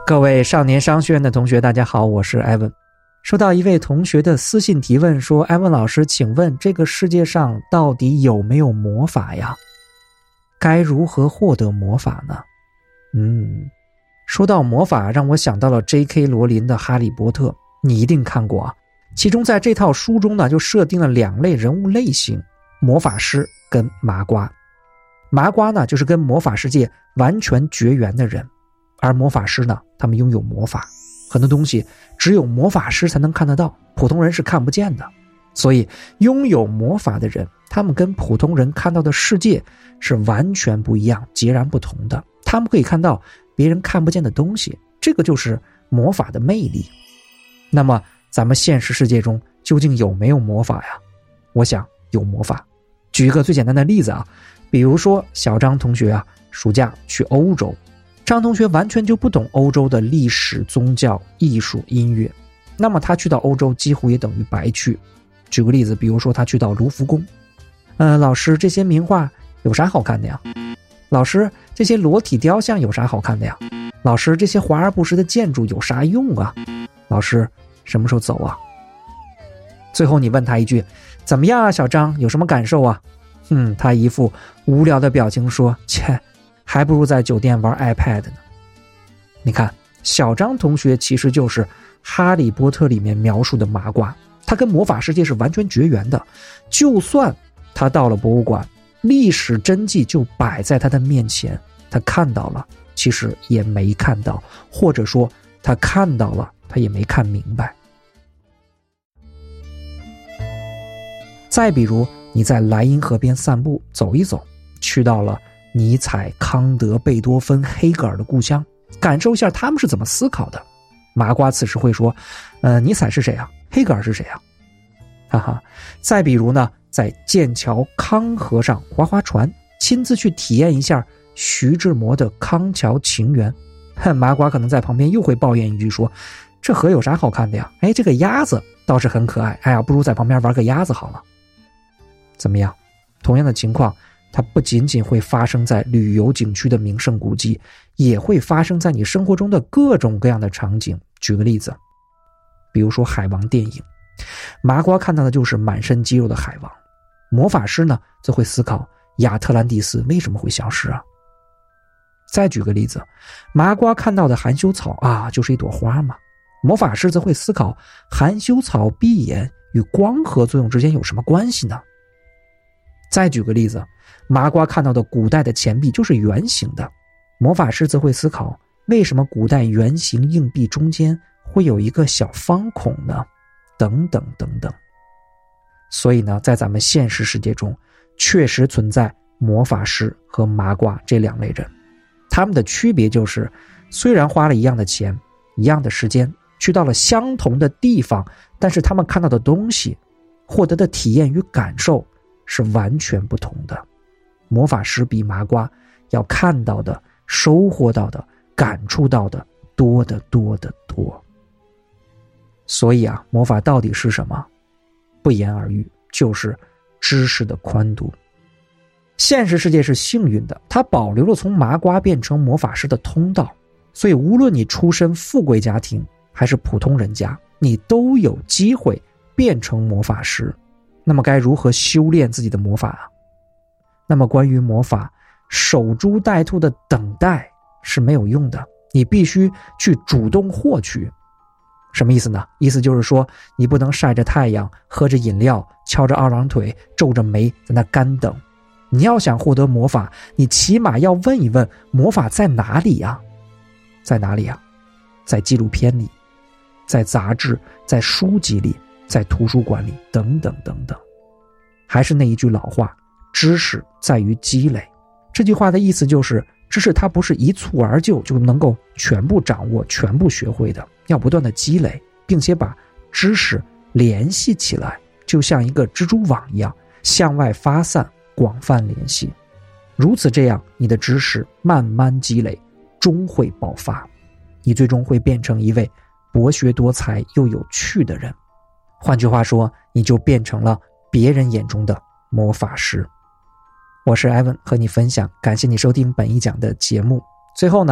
各位少年商学院的同学大家好，我是艾文。收到一位同学的私信提问说，艾文老师请问这个世界上到底有没有魔法呀？该如何获得魔法呢？说到魔法让我想到了 J.K. 罗琳的哈利波特，你一定看过啊。其中在这套书中呢就设定了两类人物类型，魔法师跟麻瓜。麻瓜呢就是跟魔法世界完全绝缘的人，而魔法师呢他们拥有魔法，很多东西只有魔法师才能看得到，普通人是看不见的。所以拥有魔法的人，他们跟普通人看到的世界是完全不一样，截然不同的。他们可以看到别人看不见的东西，这个就是魔法的魅力。那么咱们现实世界中究竟有没有魔法呀？我想有魔法。举一个最简单的例子啊，比如说小张同学啊，暑假去欧洲，张同学完全就不懂欧洲的历史、宗教、艺术、音乐，那么他去到欧洲几乎也等于白去。举个例子，比如说他去到卢浮宫，老师这些名画有啥好看的呀？老师这些裸体雕像有啥好看的呀？老师这些华而不实的建筑有啥用啊？老师什么时候走啊？最后你问他一句，怎么样啊小张，有什么感受啊？他一副无聊的表情说，切，还不如在酒店玩 iPad 呢。你看，小张同学其实就是哈利波特里面描述的麻瓜，他跟魔法世界是完全绝缘的。就算他到了博物馆，历史真迹就摆在他的面前，他看到了其实也没看到，或者说他看到了他也没看明白。再比如你在莱茵河边散步走一走，去到了尼采、康德、贝多芬、黑格尔的故乡，感受一下他们是怎么思考的。麻瓜此时会说，尼采是谁啊？黑格尔是谁啊？哈哈。再比如呢，在剑桥康河上划划船，亲自去体验一下徐志摩的《康桥情缘》。麻瓜可能在旁边又会抱怨一句说，这河有啥好看的呀？这个鸭子倒是很可爱，不如在旁边玩个鸭子好了。怎么样？同样的情况，它不仅仅会发生在旅游景区的名胜古迹，也会发生在你生活中的各种各样的场景。举个例子，比如说海王电影，麻瓜看到的就是满身肌肉的海王，魔法师呢则会思考亚特兰蒂斯为什么会消失啊。再举个例子，麻瓜看到的含羞草啊就是一朵花嘛，魔法师则会思考含羞草闭眼与光合作用之间有什么关系呢？再举个例子，麻瓜看到的古代的钱币就是圆形的，魔法师则会思考为什么古代圆形硬币中间会有一个小方孔呢？等等等等。所以呢，在咱们现实世界中确实存在魔法师和麻瓜这两类人，他们的区别就是虽然花了一样的钱、一样的时间，去到了相同的地方，但是他们看到的东西、获得的体验与感受是完全不同的。魔法师比麻瓜要看到的、收获到的、感触到的多得多得多。所以啊，魔法到底是什么？不言而喻，就是知识的宽度。现实世界是幸运的，它保留了从麻瓜变成魔法师的通道，所以无论你出身富贵家庭还是普通人家，你都有机会变成魔法师。那么该如何修炼自己的魔法啊？那么关于魔法，守株待兔的等待是没有用的，你必须去主动获取。什么意思呢？意思就是说，你不能晒着太阳，喝着饮料，翘着二郎腿，皱着眉在那干等。你要想获得魔法，你起码要问一问魔法在哪里啊？在哪里啊？在纪录片里，在杂志，在书籍里，在图书馆里，等等等等。还是那一句老话，知识在于积累。这句话的意思就是，知识它不是一蹴而就就能够全部掌握、全部学会的，要不断的积累，并且把知识联系起来，就像一个蜘蛛网一样，向外发散，广泛联系。如此这样，你的知识慢慢积累，终会爆发，你最终会变成一位博学多才又有趣的人。换句话说，你就变成了别人眼中的魔法师。我是艾文，和你分享，感谢你收听本一讲的节目。最后呢，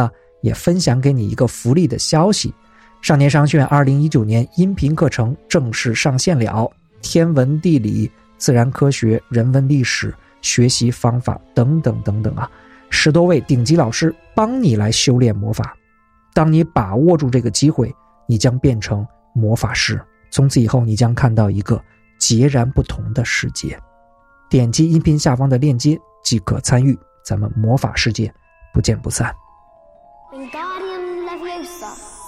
也分享给你一个福利的消息，少年商学院2019年音频课程正式上线了，天文地理、自然科学、人文历史、学习方法等等等等啊，10多位顶级老师帮你来修炼魔法。当你把握住这个机会，你将变成魔法师，从此以后你将看到一个截然不同的世界。点击音频下方的链接即可参与咱们魔法世界，不见不散。 Wingardium Leviosa